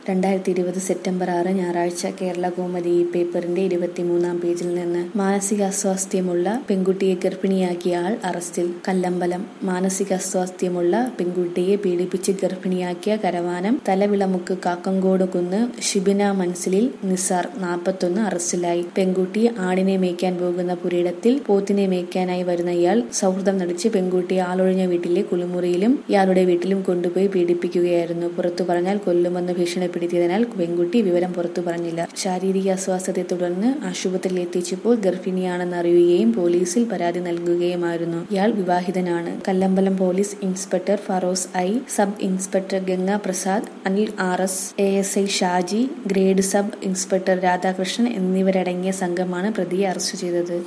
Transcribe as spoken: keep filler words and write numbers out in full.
രണ്ടായിരത്തി ഇരുപത് സെപ്റ്റംബർ ആറ് ഞായറാഴ്ച കേരളകൗമുദി ഈ പേപ്പറിന്റെ ഇരുപത്തിമൂന്നാം പേജിൽ നിന്ന് മാനസികാസ്വാസ്ഥ്യമുള്ള പെൺകുട്ടിയെ ഗർഭിണിയാക്കിയ ആൾ അറസ്റ്റിൽ. കല്ലമ്പലം. മാനസികാസ്വാസ്ഥ്യമുള്ള പെൺകുട്ടിയെ പീഡിപ്പിച്ച് ഗർഭിണിയാക്കിയ കരവാനം തലവിളമുക്ക് കാക്കങ്കോട് കുന്ന് ഷിബിന മൻസിലിൽ നിസാർ നാൽപ്പത്തൊന്ന് അറസ്റ്റിലായി. പെൺകുട്ടി ആടിനെ മേയ്ക്കാൻ പോകുന്ന പുരയിടത്തിൽ പോത്തിനെ മേയ്ക്കാനായി വരുന്ന ഇയാൾ സൗഹൃദം നടിച്ച് പെൺകുട്ടിയെ ആളൊഴിഞ്ഞ വീട്ടിലെ കുളിമുറിയിലും ഇയാളുടെ വീട്ടിലും കൊണ്ടുപോയി പീഡിപ്പിക്കുകയായിരുന്നു. പുറത്തു പറഞ്ഞാൽ കൊല്ലുമെന്ന് ഭീഷണിപ്പെടുത്തിയതിനാൽ പെൺകുട്ടി വിവരം പുറത്തു പറഞ്ഞില്ല. ശാരീരിക അസ്വാസ്ഥ്യത്തെ തുടർന്ന് ആശുപത്രിയിൽ എത്തിച്ചപ്പോൾ ഗർഭിണിയാണെന്ന് അറിയുകയും പോലീസിൽ പരാതി നൽകുകയുമായിരുന്നു. ഇയാൾ വിവാഹിതനാണ്. Kallambalam police inspector Feroz I, sub inspector Ganga Prasad, Anil R S, A S I Shaji, grade sub inspector Radhakrishnan എന്നിവരടങ്ങിയ സംഘമാണ് പ്രതിയെ അറസ്റ്റ് ചെയ്തത്.